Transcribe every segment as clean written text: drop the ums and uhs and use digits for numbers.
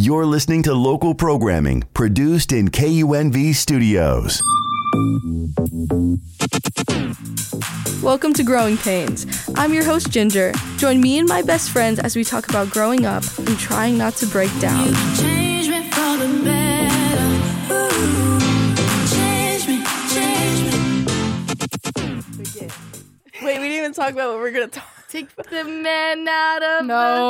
You're listening to local programming produced in KUNV studios. Welcome to Growing Pains. I'm your host, Ginger. Join me and my best friends as we talk about growing up and trying not to break down. You change me for the better. Ooh, change me. Wait, we didn't even talk about what we're gonna talk. Take the man out of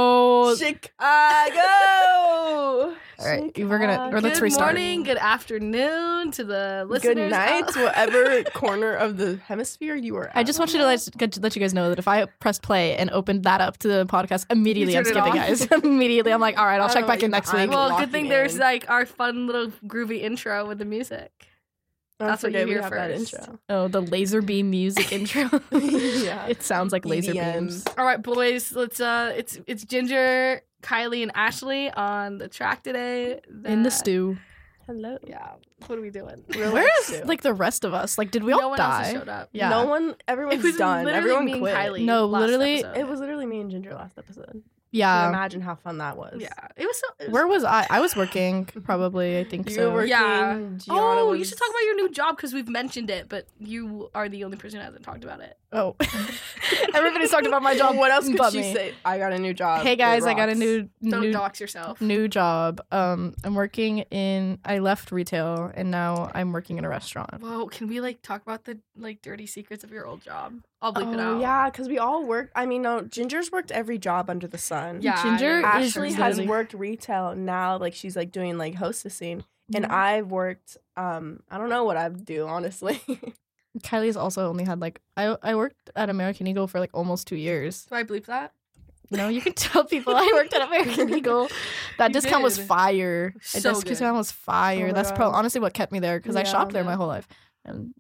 Chicago. All right, we're gonna. Or let's Good restart. morning, good afternoon to the listeners. Good night, whatever corner of the hemisphere you are at. I just want you to let you guys know that if I pressed play and opened that up to the podcast, immediately I'm turn it skipping, off? guys. Immediately, I'm like, all right, I'll check back in next week. Well, Lock good thing me there's in. like our fun little groovy intro with the music. That's what you we hear have that first. intro. Oh, the laser beam music intro. Yeah. It sounds like laser EDM. beams. All right, boys, let's it's Ginger, Kylie, and Ashley on the track today. In the stew. Hello. Yeah, what are we doing? Where's like the rest of us? Like, did we all no one die? else has showed up. Yeah. No one. It Everyone's was done. literally Everyone me and quit. Kylie. No, last literally, episode. It was literally me and Ginger last episode. Yeah. Imagine how fun that was. Yeah, it was. Where was I? I was working, probably. I think You so. were working. Yeah. Gianna Oh, was... you should talk about your new job because we've mentioned it, but you are the only person who hasn't talked about it. Oh, everybody's talked about my job. What else could but she me. say? I got a new job. Hey It guys, I got a rocks. Don't dox yourself. new job. I'm working in. I left retail and now I'm working in a restaurant. Whoa, can we like talk about the like dirty secrets of your old job? I'll bleep it out. Oh yeah, because we all worked. I mean, no, Ginger's worked every job under the sun. Yeah, Ginger I know. is Ashley is has literally- worked retail now, like she's like doing like hostessing, and Mhm. I've worked. I don't know what I do honestly. Kylie's also only had like I worked at American Eagle for like almost 2 years. Do I bleep that? No, you can tell people I worked at American Eagle. That You discount was did. fire. So That good. discount was fire. Oh my That's God. honestly what kept me there because I Yeah. shopped there my Yeah. whole life, and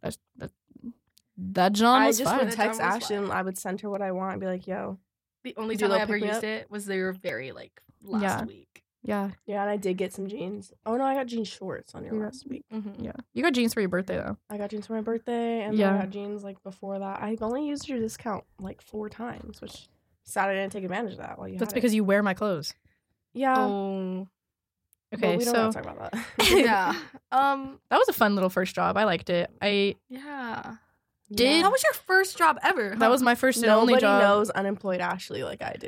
that John I was just fire. would text That was Ashley and fine. I would send her what I want and be like, "Yo, The only Do time I they'll ever pick me used up? it was they were very like last Yeah. week. Yeah, yeah," and I did get some jeans. Oh no, I got jean shorts on your Yeah. last week. Mm-hmm. yeah. You got jeans for your birthday though. I got jeans for my birthday, and then Yeah. I got jeans like before that. I've only used your discount like 4 times, which sad I didn't take advantage of that while you. That's had it. because you wear my clothes. Yeah. Oh, but Okay, we don't so want to talk about that. yeah. that was a fun little first job. I liked it. Yeah. Did- That was your first job ever? That was my first and only Nobody job. knows unemployed Ashley like I do.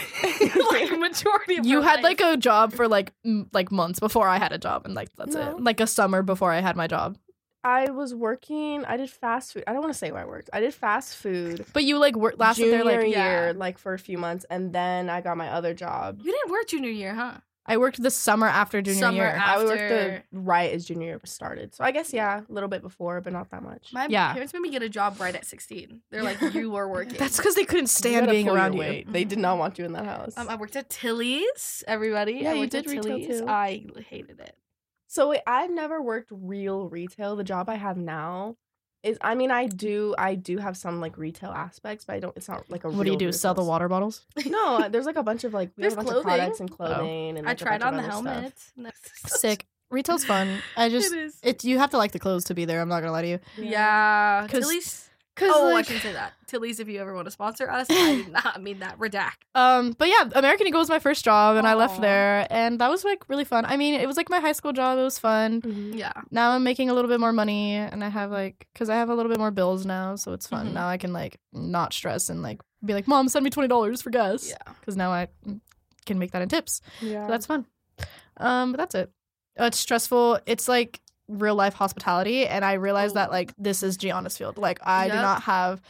like majority of You her had life. like a job for like months before I had a job, and like that's No. it. Like a summer before I had my job. I was working. I did fast food. I don't want to say where I worked. I did fast food. But you like lasted junior there like Yeah. year, like for a few months, and then I got my other job. You didn't work junior year, huh? I worked the summer after junior Summer year. after- I worked the right as junior year started. So I guess yeah, a little bit before, but not that much. My Yeah. parents made me get a job right at 16. They're like, you were working. That's because they couldn't You stand gotta being pull your around you. weight. They did not want you in that house. I worked at Tilly's, everybody. Yeah, I you worked did at retail, Tilly's. too. I hated it. So wait, I've never worked real retail. The job I have now is, I mean, I do have some like retail aspects, but I don't. It's not like a. What do you real do? Sell the retail water bottles? No, there's like a bunch of like we have There's a bunch of clothing. products and clothing, and I like, a tried bunch on of the other helmet. stuff. Sick. Retail's fun. I just It is. it you have to like the clothes to be there. I'm not gonna lie to you. Yeah. 'Cause- Tilly's. 'cause, Oh, I like- shouldn't say that. Tilly's, if you ever want to sponsor us, I did not mean that. Redact. But yeah, American Eagle was my first job, and I left Aw. there, and that was like really fun. I mean, it was like my high school job. It was fun. Mhm. Yeah. Now I'm making a little bit more money, and I have like because I have a little bit more bills now, so it's fun. Mhm. Now I can like not stress and like be like, Mom, send me $20 for gas. Yeah. Because now I can make that in tips. Yeah, So that's fun. But that's it. It's stressful. It's like real life hospitality, and I realized that like this is Gianna's field. Like I do Yep. not have.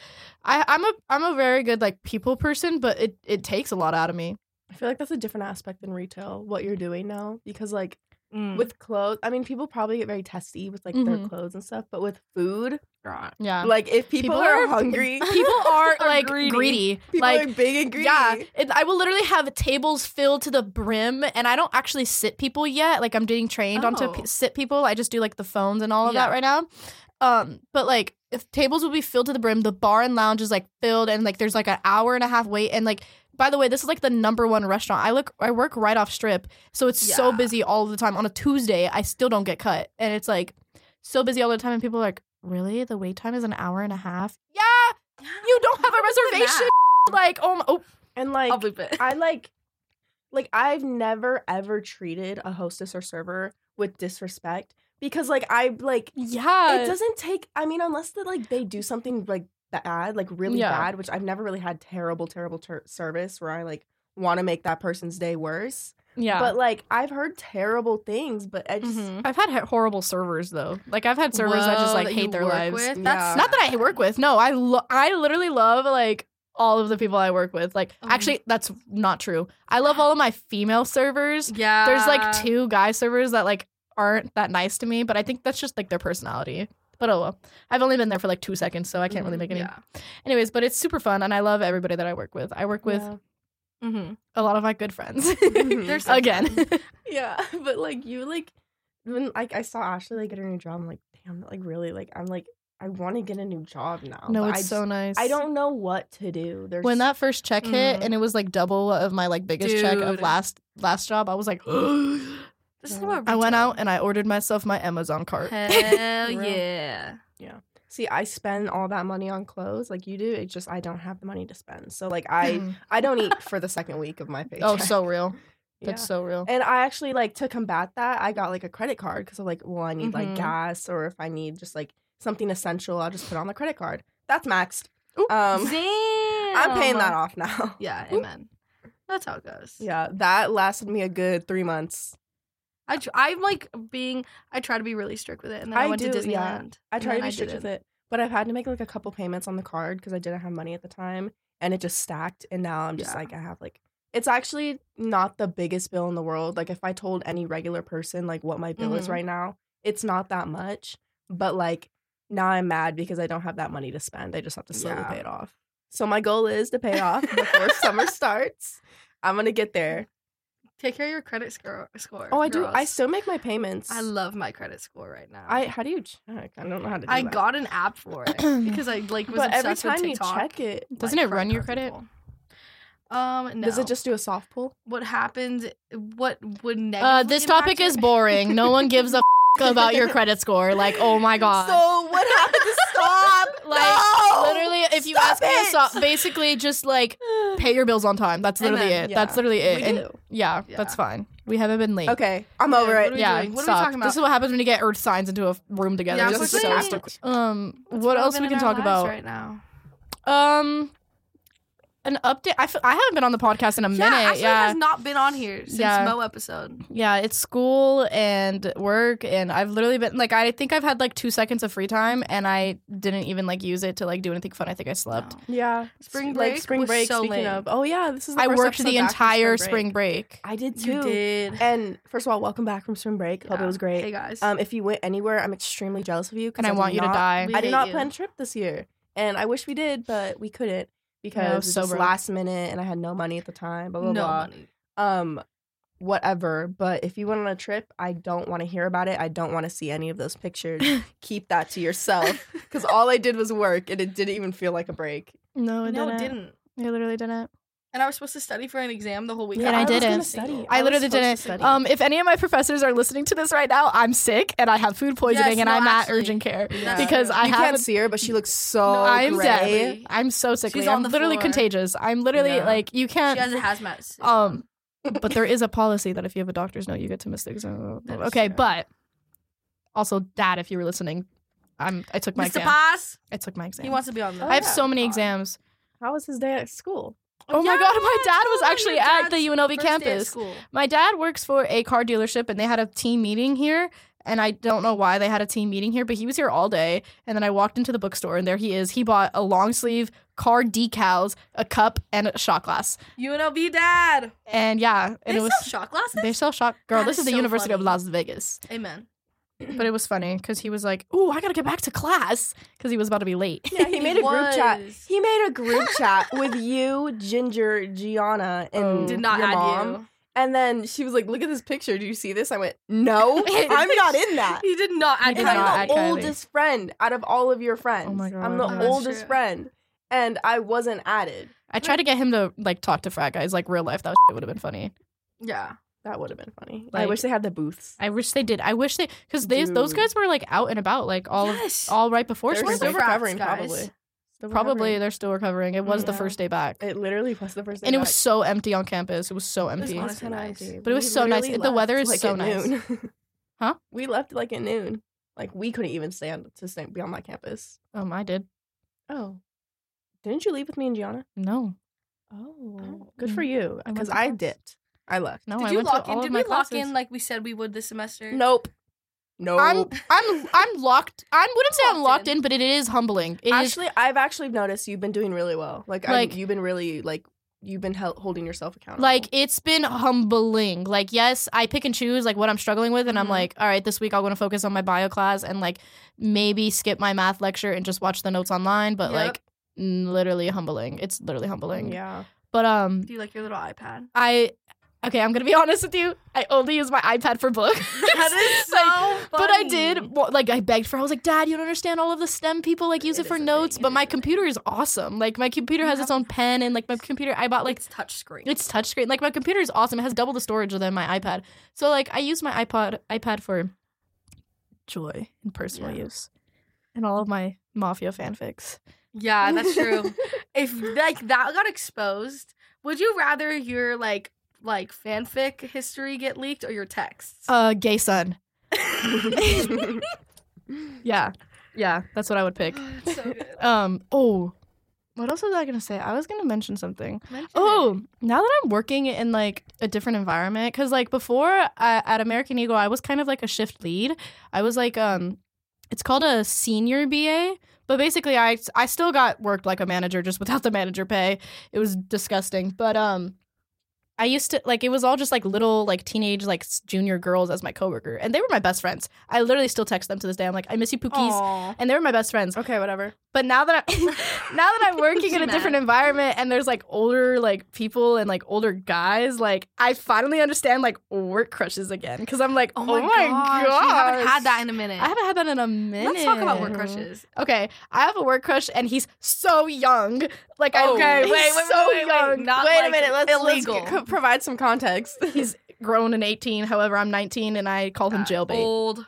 I'm a very good like people person, but it takes a lot out of me. I feel like that's a different aspect than retail. What you're doing now, because like Mm. with clothes, I mean, people probably get very testy with like their Mhm. clothes and stuff, but with food, Right. Yeah. like if people, are hungry, People are Are like greedy. greedy. people Like are big and greedy. yeah, I will literally have tables filled to the brim, and I don't actually sit people yet. Like I'm getting trained on to Oh. sit people. I just do like the phones and all of that Yeah. right now. But like if tables will be filled to the brim, the bar and lounge is like filled, and like there's like an hour and a half wait, and like. By the way, this is like the #1 restaurant. I work right off Strip, so it's so Yeah. busy all the time. On a Tuesday, I still don't get cut, and it's like so busy all the time. And people are like, "Really? The wait time is an hour and a half?" Yeah, you don't have a reservation. Like, oh, and I'll like bleep it. I like like I've never ever treated a hostess or server with disrespect because like it doesn't take. I mean, unless they do something like bad, like really bad, which I've never really had terrible service where I like want to make that person's day worse. Yeah. But like I've heard terrible things, but I just I've had horrible servers though. Like I've had servers that just like that hate you their work lives. with? Yeah. That's Not that I work with. No, I literally love like all of the people I work with. Like actually that's not true. I love all of my female servers. Yeah. There's like 2 guy servers that like aren't that nice to me, but I think that's just like their personality. But oh well. I've only been there for like 2 seconds, so I can't really make any. Yeah. Anyways, but it's super fun and I love everybody that I work with. I work with a lot of my good friends. They're so Again. yeah. But like you like when like I saw Ashley like get her new job, I'm like, damn, like really like I'm like I want to get a new job now. No, but it's so nice. I don't know what to do. There's When that first check hit and it was like double of my like biggest check of Dude. last job, I was like, This is what I went retail- out and I ordered myself my Amazon cart. Hell Real. yeah. See, I spend all that money on clothes like you do. It's just I don't have the money to spend. So like I don't eat for the second week of my paycheck. Oh, so real. Yeah. That's so real. And I actually like to combat that, I got like a credit card because I'm like, well, I need Mhm. like gas or if I need just like something essential, I'll just put on the credit card. That's maxed. Damn. I'm paying that off now. Yeah, amen. That's how it goes. Yeah, that lasted me a good 3 months. I'm like I try to be really strict with it, and then I went to Disneyland. Yeah. I and try then to be strict didn't. with it, but I've had to make like a couple payments on the card because I didn't have money at the time, and it just stacked. And now I'm just Yeah. like I have like it's actually not the biggest bill in the world. Like if I told any regular person like what my bill is Mhm. right now, it's not that much. But like now I'm mad because I don't have that money to spend. I just have to slowly Yeah. pay it off. So my goal is to pay it off before summer starts. I'm gonna get there. Take care of your credit score. Oh, I do. I girls. still make my payments. I love my credit score right now. How do you check? I don't know how to do I that. got an app for it because I like was But every obsessed with time you TikTok. check it, Doesn't like, it run your card credit? people. No. does it just do a soft pull? What happened? What would negatively This impact topic it? is boring. No one gives a about your credit score. Like, oh my god. So what happened to stop? Like No! literally, if you Stop ask me to it! stop, basically just like pay your bills on time. That's literally Amen. it. Yeah. That's literally it. We And do. yeah, Yeah. that's fine. We haven't been late. Okay, I'm over what it. are we Yeah, doing? What are we stop. talking about? This is what happens when you get earth signs into a room together. Yeah, This is quickly. fantastic. What else we can talk about? right now? An update. I haven't been on the podcast in a minute. Ashley has not been on here since Yeah. Mo episode. Yeah, it's school and work, and I've literally been like, I think I've had like 2 seconds of free time, and I didn't even like use it to like do anything fun. I think I slept. No. Yeah, Spring break Like spring was break. so speaking lame. of, oh yeah, this is. The I first worked episode the back from entire spring spring break. I did too. You did. And first of all, welcome back from spring break. Hope it Yeah. was great. Hey guys. If you went anywhere, I'm extremely jealous of you. 'Cause And I want you to die. We I did hate not you. plan a trip this year, and I wish we did, but we couldn't because Yeah, I it was was so just broke. last minute, and I had no money at the time. Blah blah no blah. money. Whatever. But if you went on a trip, I don't want to hear about it. I don't want to see any of those pictures. Keep that to yourself, because all I did was work, and it didn't even feel like a break. No, it No, didn't. it didn't. I literally didn't. And I was supposed to study for an exam the whole week. Yeah, and I was gonna didn't. study. I was literally supposed to didn't. study. If any of my professors are listening to this right now, I'm sick and I have food poisoning Yes, and no, I'm at actually. urgent care Yeah. because I you have. can't see her, but she looks so I'm gray. dead. I'm so sickly. She's I'm on the literally floor. contagious. I'm literally Yeah. like you She can't. has a hazmat suit. But there is a policy that if you have a doctor's note, you get to miss the exam. That is Okay, true. but also, Dad, if you were listening, I took my Mr. exam. Paz, I took my exam. he wants to be on the. I have yeah. so many God. exams. How was his day at school? Oh my God, my dad was totally. actually Your at dad's the UNLV first day at campus. school. My dad works for a car dealership, and they had a team meeting here. And I don't know why they had a team meeting here, but he was here all day. And then I walked into the bookstore, and there he is. He bought a long sleeve, car decals, a cup, and a shot glass. UNLV dad. And yeah, and They it was sell shot glasses. they sell shot. Girl, That this is is the so University of funny. Las Vegas. Amen. But it was funny because he was like, "Ooh, I gotta get back to class," because he was about to be late. Yeah, he made a group chat. was. He made a group chat with you, Ginger, Gianna, and Oh. Did not your add mom. you. And then she was like, "Look at this picture. Do you see this?" I went, "No, I'm not in that." He did not add did And not Kylie. I'm add the Kylie. oldest friend out of all of your friends. Oh my God. I'm the That's oldest true. friend, and I wasn't added. I tried to get him to like talk to frat guys, like real life. That would have been funny. Yeah. That would have been funny. I Like- wish they had the booths. I wish they did. I wish they because those Dude. guys were like out and about, like all Yes. right before They're spring still break. frats, recovering, guys. probably. Still Probably recovering. they're still recovering. It was the first day back. It literally was the first day And it back. was so empty on campus. It was so empty. It was Kinda nice. empty. But it was We so nice. literally The weather left, is like, so at nice. noon. Huh? We left like at noon. Like we couldn't even be on my campus. I did. Oh. Didn't you leave with me and Gianna? No. Oh. Good for you. I went Because to I class. dipped. I left. No, Did I you went lock to in? all Did of we my lock classes. in like we said we would this semester? Nope. No. I'm locked. I wouldn't say I'm Locked locked in. in, but it is humbling. It is I've actually noticed you've been doing really well. Like- You've been really you've been holding yourself accountable. like it's been humbling. Like, yes, I pick and choose like what I'm struggling with, and I'm like, all right, this week I'm gonna focus on my bio class and like maybe skip my math lecture and just watch the notes online. But Yep. like, literally humbling. It's literally humbling. yeah. But Do you like your little iPad? Okay, I'm gonna be honest with you. I only use my iPad for books. That is so But I funny. did. Like, I begged for. I was like, Dad, you don't understand. All of the STEM people like use it It for is a notes. thing, But it my is. computer is awesome. Like, my computer has its own pen, and like my computer, I bought like It's touchscreen. it's touchscreen. Like, my computer is awesome. It has double the storage than my iPad. So like, I use my iPad for joy and personal use, and all of my Mafia fanfics. Yeah, that's true. If like that got exposed, would you rather your like fanfic history get leaked or your texts? Gay son. Yeah, that's what I would pick. So good. What else was I gonna say? I was gonna mention something. Mention Oh, now that I'm working in like a different environment, because like before at American Eagle, I was kind of like a shift lead. I was like, it's called a senior BA, but basically I still got worked like a manager, just without the manager pay. It was disgusting, but I used to like it was all just like little like teenage like junior girls as my coworker, and they were my best friends. I literally still text them to this day. I'm like, I miss you, Pookies, Aw. and they were my best friends. Okay, whatever. But now that I'm working in a different environment and there's like older like people and like older guys, like I finally understand like work crushes again, because I'm like, Oh my gosh, gosh, you haven't had that in a minute. I haven't had that in a minute. Let's talk about work crushes. Okay, I have a work crush and he's so young. Like I Okay, he's wait, so wait. young. Not Wait a like minute. Let's illegal. provide some context. He's grown and 18. However, I'm 19 and I call him jailbait. Old.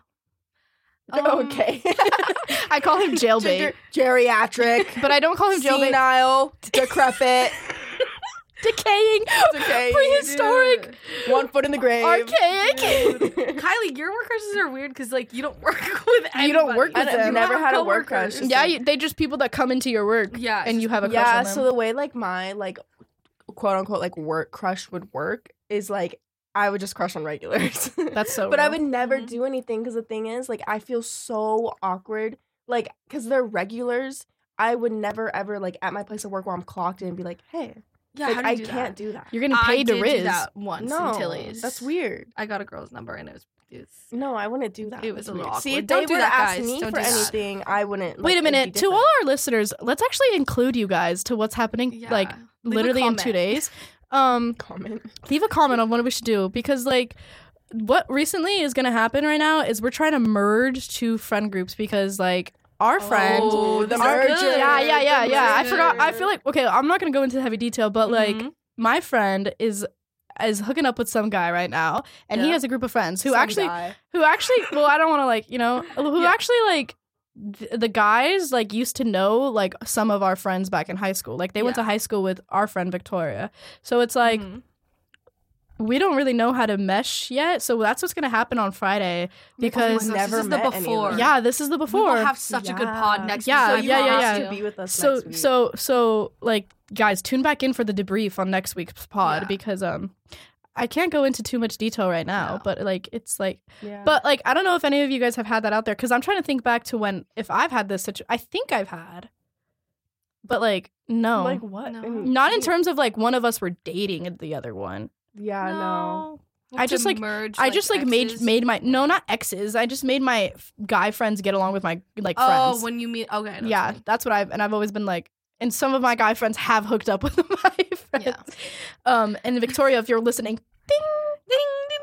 Okay. I call him jailbait, Geriatric. but I don't call him jailbait. Senile. Decrepit. Decaying, Decaying, prehistoric, 1 foot in the grave. archaic. Kylie, your work crushes are weird because like you don't work with anybody. You don't work with I've them. never have had a work coworkers. crush. Yeah, they just people that come into your work. Yeah, and you have a crush Yeah, on them. so the way like my like quote unquote like work crush would work is like I would just crush on regulars. That's so But I real. would never Mhm. do anything because the thing is like I feel so awkward like because they're regulars. I would never ever like at my place of work while I'm clocked in be like, hey, Yeah, like, how do you I do can't that? do that. You're getting I paid to did Riz. do that once No, in Tilly's. that's weird. I got a girl's number and it was No, I wouldn't do that. It was That's a little weird. See, awkward. if Don't they do were that, to ask guys. me Don't for do that. anything, I wouldn't. Wait a it'd be minute. To all different. our listeners, let's actually include you guys to what's happening Yeah. like Leave a literally in 2 comment. days. Comment. Leave a comment on what we should do, because like what recently is going to happen right now is we're trying to merge two friend groups, because like our friend Oh, the our- merger. Yeah. The I forgot. I merger. feel like, okay, I'm not going to go into heavy detail, but like Mhm. my friend is hooking up with some guy right now, and he Yeah. has a group of friends who Some actually guy. well, I don't want to like, who Yeah. actually like the guys like used to know like some of our friends back in high school. Like they went to Yeah. high school with our friend Victoria. So it's like Mhm. we don't really know how to mesh yet. So that's what's going to happen on Friday, because Oh my gosh, this is the met any of before. them. yeah, this is the We before. will have such a good pod next Yeah, week. So you yeah, have yeah. to be with us so next week. so like guys, tune back in for the debrief on next week's pod, Yeah. because I can't go into too much detail right now, No. but like it's like Yeah. but like I don't know if any of you guys have had that out there, because I'm trying to think back to when if I've had this I think I've had, but like no, like what? No. not in terms of like one of us were dating the other one. Yeah, no. I just, like- merge, I just like made exes. my no, not exes. I just made my guy friends get along with my like Oh, friends. when you meet okay. that's Yeah, fine. that's what I've always been like. And some of my guy friends have hooked up with my friends. Yeah. And Victoria, if you're listening, ding, ding, ding,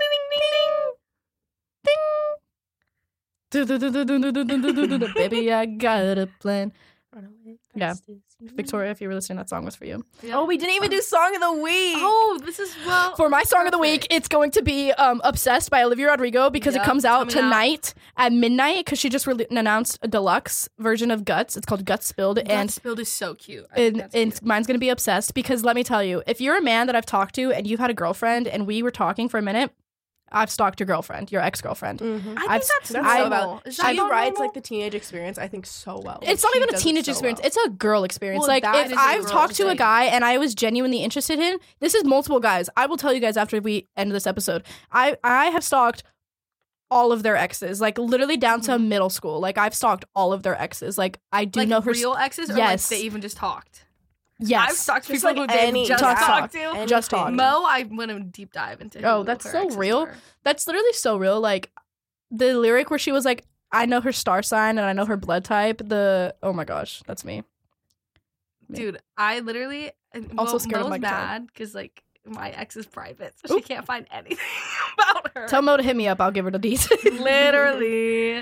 ding, ding, ding, ding, ding. Baby, I got a plan. Yeah. Victoria, if you were listening, that song was for you. Yeah. Oh, we didn't even do Song of the Week. Oh, this is, well. For my Song of the Week, it's going to be Obsessed by Olivia Rodrigo because it comes out tonight at midnight because she just announced a deluxe version of Guts. It's called Guts Spilled. Guts Spilled is so cute. And mine's going to be Obsessed because let me tell you, if you're a man that I've talked to and you've had a girlfriend and we were talking for a minute, I've stalked your girlfriend, your ex-girlriend. Mm-hmm. I think that's normal. She writes like the teenage experience, I think, so well. It's not even a teenage experience. It's a girl experience. Well, like, if I've talked to a guy and I was genuinely interested in, this is multiple guys. I will tell you guys after we end this episode. I have stalked all of their exes, like literally down to middle school. Like, I've stalked all of their exes. Like, I do know her. Real exes? Or yes. Like they even just talked? Yes. I've stalked people who they just talked to. Just talked. Mo, I went a deep dive into. Oh, that's so real. That's literally so real. Like, the lyric where she was like, I know her star sign and I know her blood type. Oh my gosh, that's me. Dude, I literally also scared of my bad because like my ex is private, so she can't find anything about her. Tell Mo to hit me up. I'll give her the details. Literally.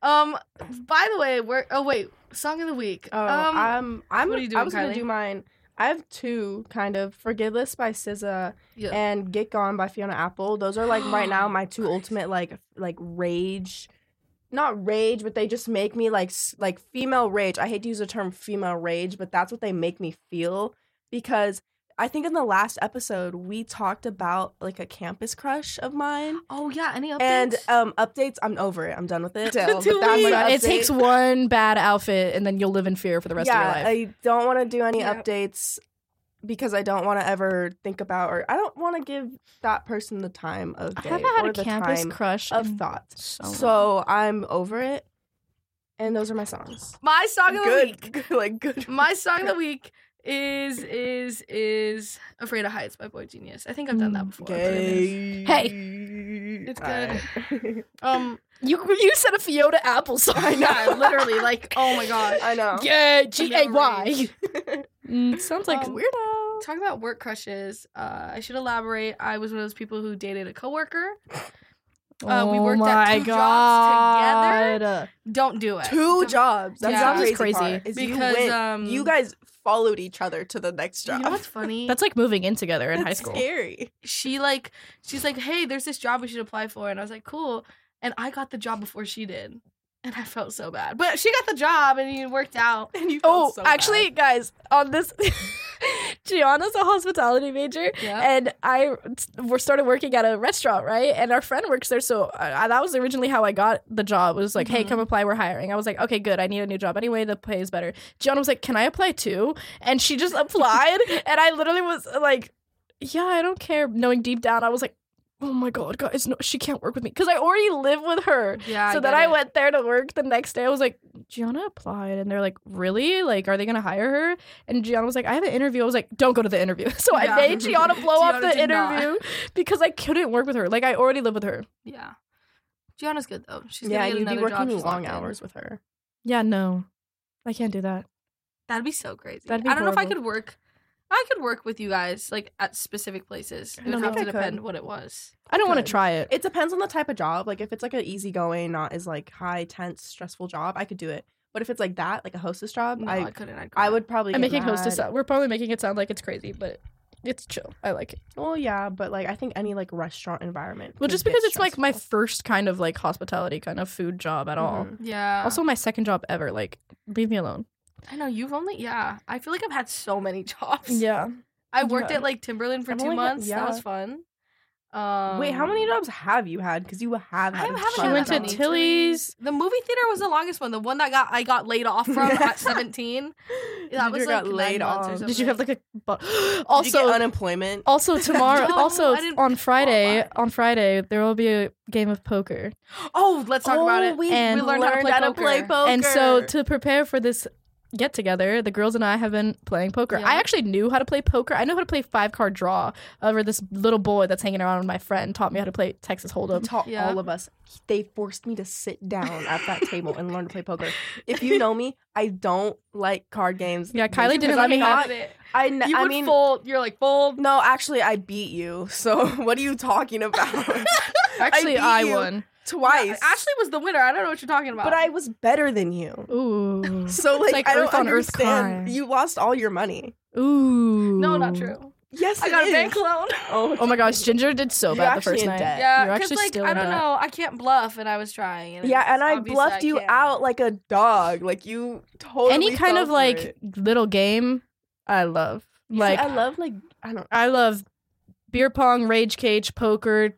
By the way, Song of the Week. What are you doing, I was gonna do mine. I have two, kind of. Forgiveless by SZA and Get Gone by Fiona Apple. Those are like right now my two ultimate like rage. Not rage, but they just make me like female rage. I hate to use the term female rage, but that's what they make me feel because I think in the last episode we talked about like a campus crush of mine. Oh yeah, any updates? And updates, I'm over it. I'm done with it. It takes one bad outfit and then you'll live in fear for the rest of your life. I don't want to do any updates because I don't want to ever think about, or I don't want to give that person the time of day I haven't had or a the campus time crush of thought. So I'm over it. And those are my songs. My song of the week. Good. My song of the week is Afraid of Heights by Boy Genius. I think I've done that before. Hey, it's good. You said a Fiona Apple song. I know, literally, like, oh my god. I know. Yeah, G-A-Y. Sounds like weirdo. Talking about work crushes, I should elaborate. I was one of those people who dated a coworker. We worked at two jobs together. Don't do it. Two jobs. That's crazy. Because you guys followed each other to the next job. You know what's funny? That's like moving in together in high school. Scary. She's like, hey, there's this job we should apply for, and I was like, cool. And I got the job before she did. And I felt so bad. But she got the job and it worked out. And you felt so actually, bad. guys, on this, Gianna's a hospitality major. Yeah. And we started working at a restaurant, right? And our friend works there. So that was originally how I got the job. It was like, hey, come apply. We're hiring. I was like, okay, good. I need a new job. Anyway, the pay is better. Gianna was like, can I apply too? And she just applied. And I literally was like, yeah, I don't care. Knowing deep down, I was like, oh my god, guys, no, she can't work with me because I already live with her. Yeah. So then I went there to work the next day. I was like, Gianna applied, and they're like, really? Like, are they gonna hire her? And Gianna was like, I have an interview. I was like, don't go to the interview. So I made Gianna blow off the interview because I couldn't work with her. Like, I already live with her. Yeah. Gianna's good though. She's you'd be working job. long hours with her. Yeah, no, I can't do that. That'd be so crazy. That'd be I don't know if I horrible. could work. I could work with you guys like at specific places. It would have to depend what it was. I don't want to try it. It depends on the type of job. Like if it's like an easygoing, not as like high, tense, stressful job, I could do it. But if it's like that, like a hostess job, No, I couldn't. I would probably. I'm get making mad. hostess. We're probably making it sound like it's crazy, but it's chill. I like it. Well, yeah, but like I think any like restaurant environment. Well, could just get because it's like my stressful. first kind of like hospitality kind of food job at all. Yeah. Also, my second job ever. Like, leave me alone. I know you've only. Yeah. I feel like I've had so many jobs. Yeah. I worked at like Timberland for 2 months. That was fun. Wait, how many jobs have you had? Because you have had. I haven't She had went to that many. Tilly's. The movie theater was the longest one. The one that I got laid off from at 17. That was You like got laid 9 months or off. something. Did you have like a Did also you get unemployment? also tomorrow No, also I didn't on Friday qualify. there will be a game of poker. Oh, let's talk about it. We And learned how to play poker. And so to prepare for this get together, the girls and I have been playing poker. Yeah. I actually knew how to play poker. I know how to play 5-card draw. Over this little boy that's hanging around with my friend taught me how to play Texas Hold'em. Taught Yeah. all of us. They forced me to sit down at that table and learn to play poker. If you know me, I don't like card games. Yeah, Kylie didn't Because let me I'm have not- it. I You would fold. You're like, fold. No, actually, I beat you. So what are you talking about? Actually, beat I you. won. twice. Yeah, Ashley was the winner. I don't know what you're talking about. But I was better than you. Ooh. So like I don't Earth on Earth understand. crime. You lost all your money. Ooh. No, not true. Yes, I got a bank loan. Oh my gosh, Ginger did so You're bad the first actually in night. debt. Yeah, You're because actually like still I in don't debt. know, I can't bluff, and I was trying. And Yeah, and I obviously bluffed you can't. out like a dog. Like you totally. Any kind fell of for like it. little game, I love. Like I love like I don't. I love beer pong, rage cage, poker,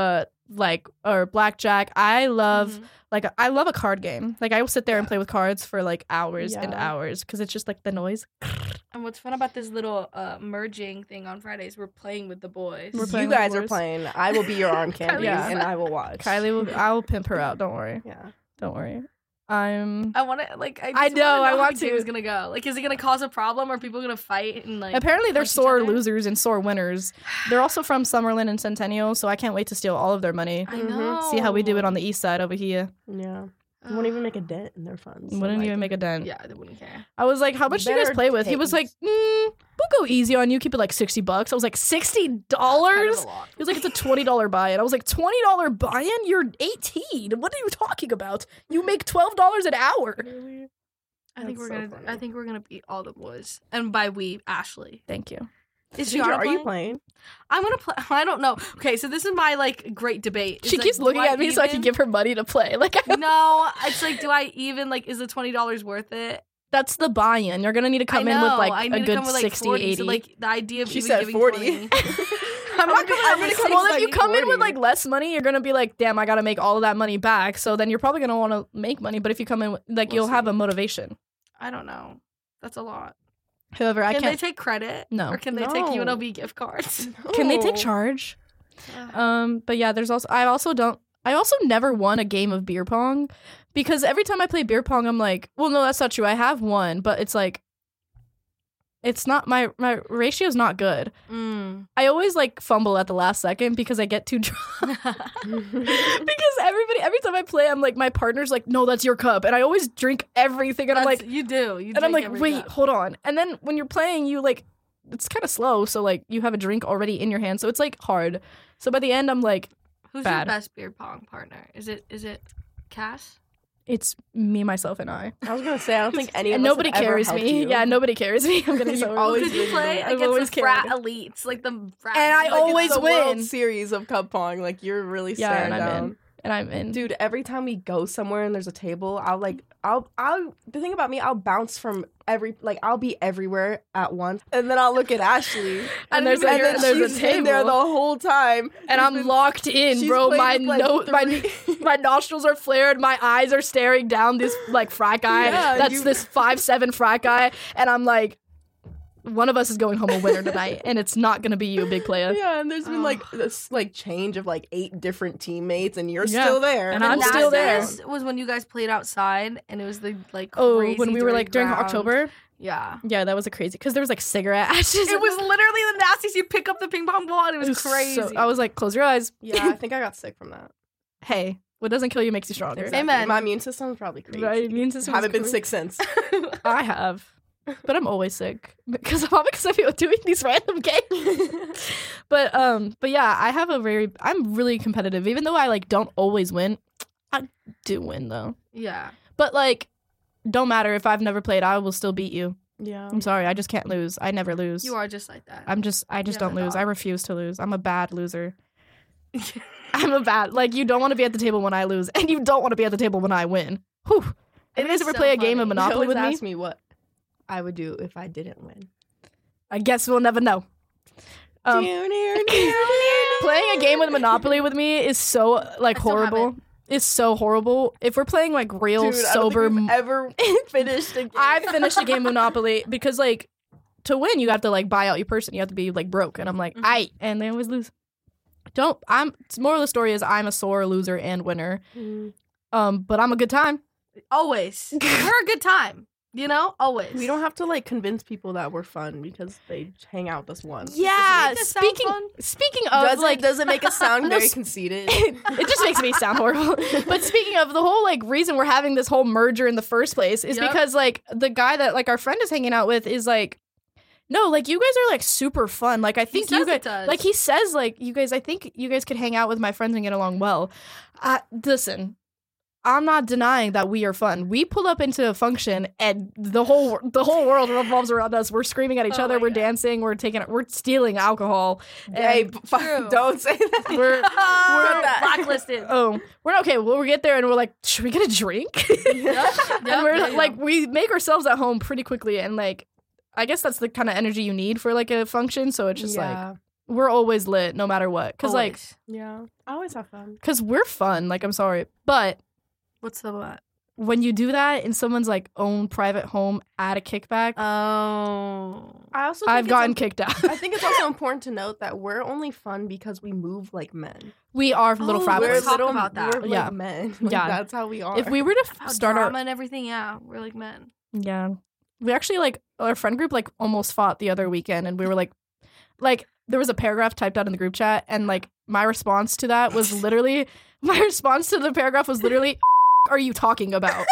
or blackjack. I love I love a card game. Like I will sit there and play with cards for like hours and hours because it's just like the noise. And what's fun about this little merging thing on Fridays? We're playing with the boys. We're playing You with guys are boys. playing. I will be your arm candy, Yeah. and I will watch. I will pimp her out. Don't worry. Yeah. Don't worry. I want to like. I know, I how want the game to. is gonna go. Like, is it gonna cause a problem? Are people gonna fight and like? Apparently, they're punch each sore other? losers and sore winners. They're also from Summerlin and Centennial, so I can't wait to steal all of their money. I know. See how we do it on the east side over here. Yeah. You won't even make a dent in their funds. Wouldn't even make a dent. Yeah, they wouldn't care. I was like, how much do you guys Better play with? He was like, we'll go easy on you. Keep it like $60. I was like, $60? Kind of a He lot. was like, it's a $20 buy-in. I was like, $20 buy-in? You're 18. What are you talking about? You make $12 an hour. I think That's we're so gonna. funny. I think we're gonna beat all the boys, and by we, Ashley. Thank you. Is Ginger, Gianna are you playing? playing? I'm gonna play. I don't know. Okay, so this is my like great debate. It's She like, keeps do looking I at me so I can even- give her money to play. Like, No, it's like, do I even like? Is the $20 worth it? that's the buy-in. You're gonna need to come in with I like need a to good come with, like, 60, 40, 80. So like the idea of She even said giving 40. 20. I'm not gonna I'm gonna come well, with, if you like, come in with 40. like less money, you're gonna be like, damn, I gotta make all of that money back. So then you're probably gonna want to make money. But if you come in with, like, We'll you'll have see. a motivation. I don't know. That's a lot. However, I Can can't. they take credit? No. Or can they take No. UNLV gift cards? Can they take No. charge? But yeah, there's also I also never won a game of beer pong because every time I play beer pong, I'm like, well, no, that's not true. I have won, but it's like, it's not my ratio's not good. I always like fumble at the last second because I get too drunk. Because every time I play, I'm like, my partner's like, no, that's your cup, and I always drink everything, and I'm like, you do. You and I'm drink like, every wait, cup. hold on. And then when you're playing, you like, it's kind of slow, so like you have a drink already in your hand, so it's like hard. So by the end, I'm like, Who's bad. your best beer pong partner? Is it Cass? it's me, myself, and I. I was gonna say I don't think any of And us nobody have ever carries helped me. you. Yeah, nobody carries me. I'm getting You so always Could you been play the- I've against always the frat carried. elites, like the frat? And I like, always the World win. Series of Cup Pong. Like you're really Yeah, staring and I'm down. in. And I'm in. Dude, every time we go somewhere and there's a table, I'll the thing about me, I'll bounce from I'll be everywhere at once, and then I'll look at Ashley, And there's she's a in there table. the whole time, And I'm locked in, she's bro. played My with, like, my nostrils are flared. My eyes are staring down this like frat guy. Yeah, That's this 5'7" frat guy, and I'm like, one of us is going home a winner tonight, and it's not gonna be you, big player. Yeah, and there's been like this like change of like 8 different teammates, and you're Yeah. still there. And The I'm still there. nastiest was when you guys played outside, and it was the like Oh, crazy when we were like during ground. October. Yeah. Yeah, that was a crazy because there was like cigarette ashes. It was literally the nastiest. You pick up the ping pong ball, and it was crazy. So, I was like, close your eyes. Yeah, I think I got sick from that. Hey, what doesn't kill you makes you stronger. Exactly. Amen. My immune system's probably crazy. My immune system Haven't is been crazy. sick since. I have, but I'm always sick because of you doing these random games. But yeah, I'm really competitive. Even though I like don't always win, I do win though. yeah. But like, don't matter if I've never played, I will still beat you. Yeah. I'm sorry, I just can't lose. I never lose. You are just like that. I just Yeah, don't lose. dog. I refuse to lose. I'm a bad loser. I'm a bad like you don't want to be at the table when I lose, and you don't want to be at the table when I win. Whew. If you guys is ever so play a game of funny. Monopoly with me, ask me what I would do if I didn't win. I guess we'll never know. Playing a game with Monopoly with me is so like I still have horrible. It's so horrible. If we're playing like real Dude, I don't sober, think we've ever finished a game. I've finished a game of Monopoly because like to win you have to like buy out your person. You have to be like broke, and I'm like, and they always lose. Moral of the story is I'm a sore loser and winner. But I'm a good time. Always. We're a good time. You know? Always. We don't have to like convince people that we're fun because they hang out with us once. Yeah. make this sound fun? Speaking of Does it make us sound No, very s- conceited? it just makes me sound horrible. But speaking of the whole like reason we're having this whole merger in the first place is Yep. because like the guy that like our friend is hanging out with is like No, like you guys are like super fun. Like I think you guys, does. like he says, like you guys. I think you guys could hang out with my friends and get along well. Listen, I'm not denying that we are fun. We pull up into a function and the whole world revolves around us. We're screaming at each other. We're dancing. We're stealing alcohol. Hey, don't say that. We're blacklisted. Oh, we're okay. Well, we get there and we're like, should we get a drink? And we're like, we make ourselves at home pretty quickly, and like, I guess that's the kind of energy you need for like a function. So it's just like we're always lit no matter what. Cause like I always have fun. Cause we're fun. Like I'm sorry, but what's the what? When you do that in someone's like own private home at a kickback, I've gotten kicked out. I think it's also important to note that we're only fun because we move like men. We are little frat boys. Talk about that. We're like men. Like, that's how we are. If we were to start drama and everything, we're like men. Yeah. We actually, like, our friend group, like, almost fought the other weekend, and we were, like, there was a paragraph typed out in the group chat, and, like, my response to that was literally, are you talking about?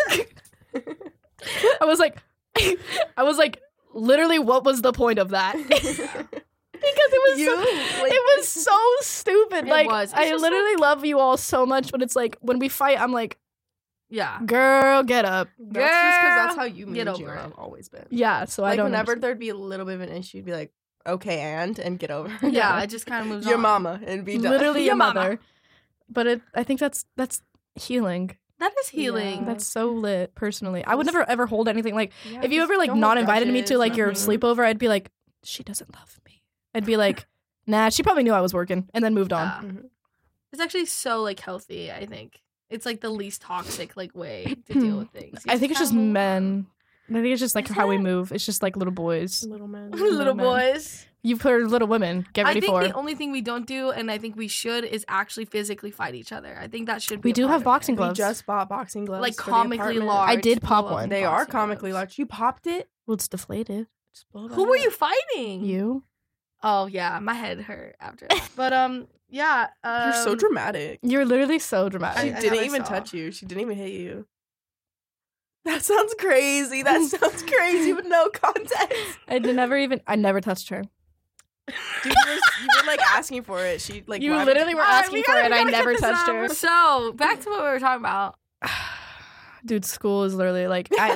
I was like, literally, what was the point of that? Because it was so stupid. I literally love you all so much, but it's like, when we fight, I'm like, yeah, girl, get up. That's just because that's how you and Gina have always been. Yeah, so I don't. Whenever there'd be a little bit of an issue, you'd be like, okay, and get over. Yeah, I just kind of moves your on. mama and be done. Literally your mother. But I think that's healing. That is healing. Yeah. That's so lit. Personally, I would never ever hold anything like. If you ever like not invited me to like your sleepover, I'd be like, she doesn't love me. I'd be like, nah, she probably knew I was working, and then moved on. Mm-hmm. It's actually so like healthy. I think. It's like the least toxic like way to deal with things. I think it's just men. I think it's just like how we move. It's just like little boys. Little men. Little boys. You've heard Little Women. Get ready for. I think the only thing we don't do, and I think we should, is actually physically fight each other. I think that should be. We do have boxing gloves. We just bought boxing gloves. Like comically large. I did pop one. They are comically large. You popped it? Well, it's deflated. Who were you fighting? You. Oh yeah, my head hurt after that. But yeah. You're so dramatic. You're literally so dramatic. She didn't even touch you. She didn't even hit you. That sounds crazy. With no context. I never touched her. Dude, you were like asking for it. She like you literally were asking for it. I never touched her. So back to what we were talking about. Dude, school is literally like okay.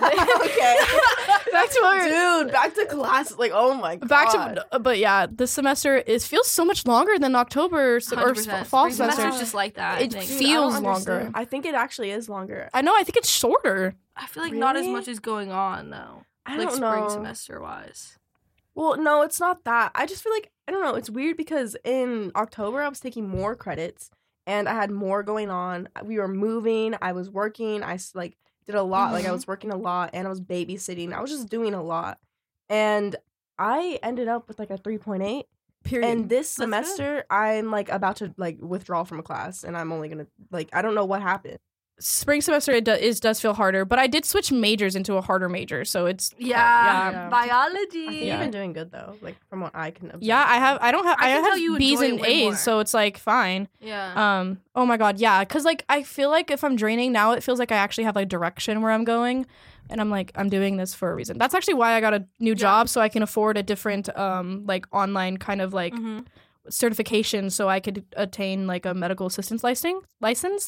Back to class. Like, oh my god. But yeah, this semester feels so much longer than October or fall semester. It's just like that. It feels longer. I think it actually is longer. I know. I think it's shorter. I feel like not as much is going on though. I don't know. Spring semester wise. Well, no, it's not that. I just feel like I don't know. It's weird because in October I was taking more credits. And I had more going on. We were moving. I was working. I like did a lot. Like I was working a lot, and I was babysitting. I was just doing a lot, and I ended up with like a 3.8. Period. And this semester, I'm like about to like withdraw from a class, and I'm only gonna like I don't know what happened. Spring semester it does feel harder, but I did switch majors into a harder major, so it's biology. I think you've been doing good though, like from what I can observe. Yeah, I have B's and A's, so it's like fine. Yeah. Oh my god, yeah, because like I feel like if I'm draining now, it feels like I actually have like direction where I'm going, and I'm like I'm doing this for a reason. That's actually why I got a new job, so I can afford a different like online kind of like. Certification, so I could attain like a medical assistance license.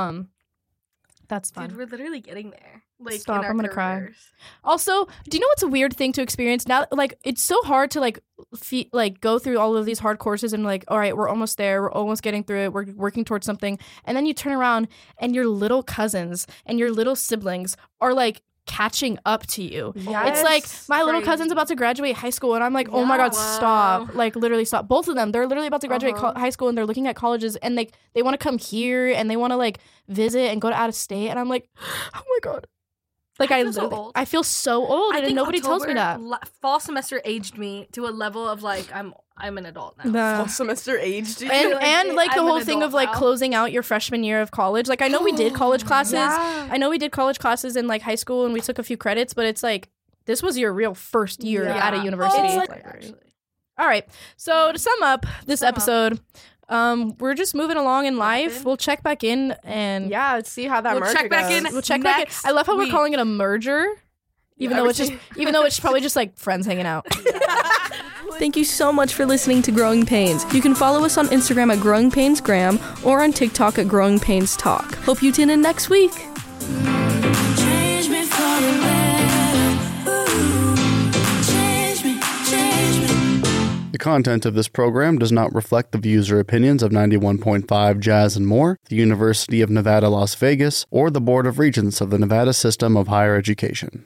That's fun. Dude, we're literally getting there. Like, stop, I'm gonna cry. Also, do you know what's a weird thing to experience now? Like, it's so hard to like go through all of these hard courses and like, all right, we're almost there. We're almost getting through it. We're working towards something. And then you turn around and your little cousins and your little siblings are like catching up to you. Yes, it's like my little cousin's about to graduate high school and I'm like, oh my god, stop. Like literally stop. Both of them, they're literally about to graduate high school and they're looking at colleges and like they want to come here and they want to like visit and go to out of state and I'm like, oh my god. Like I feel so old and nobody tells me that. Fall semester aged me to a level of like I'm an adult now. Fall semester aged you. And like the whole thing of like closing out your freshman year of college. Like I know we did college classes. Yeah. I know we did college classes in like high school and we took a few credits, but it's like this was your real first year at a university. All right. So to sum up this episode, we're just moving along in life. We'll check back in and let's see how that merger check back goes. in. We'll check back in. I love how we're calling it a merger. Even though it's probably just like friends hanging out. Thank you so much for listening to Growing Pains. You can follow us on Instagram at Growing Pains Graham or on TikTok at Growing Pains Talk. Hope you tune in next week. Change me for the better. Ooh, change me. The content of this program does not reflect the views or opinions of 91.5 Jazz and More, the University of Nevada, Las Vegas, or the Board of Regents of the Nevada System of Higher Education.